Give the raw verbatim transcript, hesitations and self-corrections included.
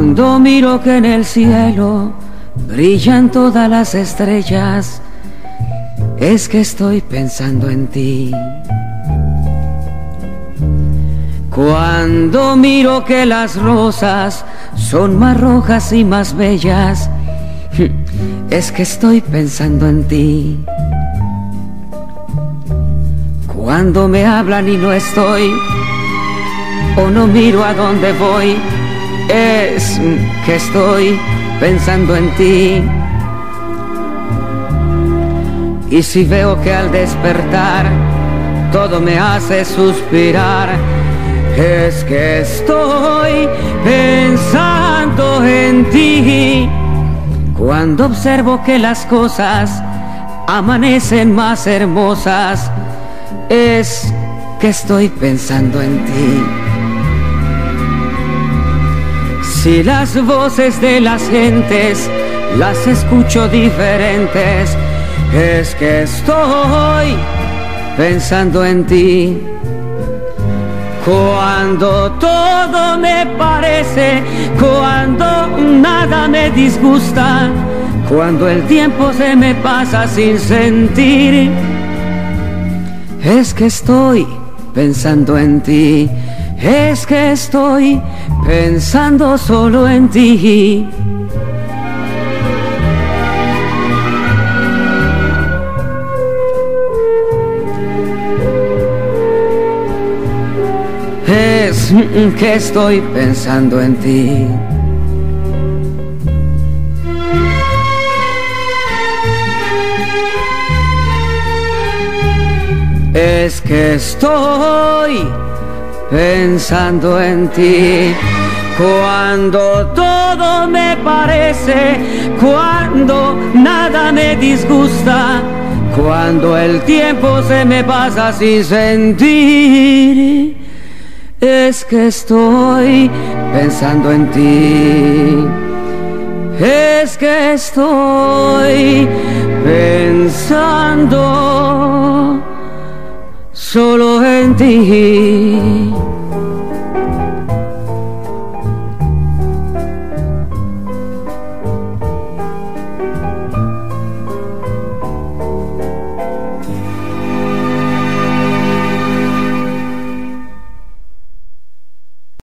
Cuando miro que en el cielo brillan todas las estrellas, es que estoy pensando en ti. Cuando miro que las rosas son más rojas y más bellas, es que estoy pensando en ti. Cuando me hablan y no estoy, o no miro a dónde voy, es que estoy pensando en ti. Y si veo que al despertar todo me hace suspirar, es que estoy pensando en ti. Cuando observo que las cosas amanecen más hermosas, es que estoy pensando en ti. Si las voces de las gentes las escucho diferentes, es que estoy pensando en ti. Cuando todo me parece, cuando nada me disgusta, cuando el tiempo se me pasa sin sentir, es que estoy pensando en ti. Es que estoy pensando solo en ti. Es que estoy pensando en ti. Es que estoy pensando en ti. Cuando todo me parece, cuando nada me disgusta, cuando el tiempo se me pasa sin sentir, es que estoy pensando en ti. Es que estoy pensando solo en ti.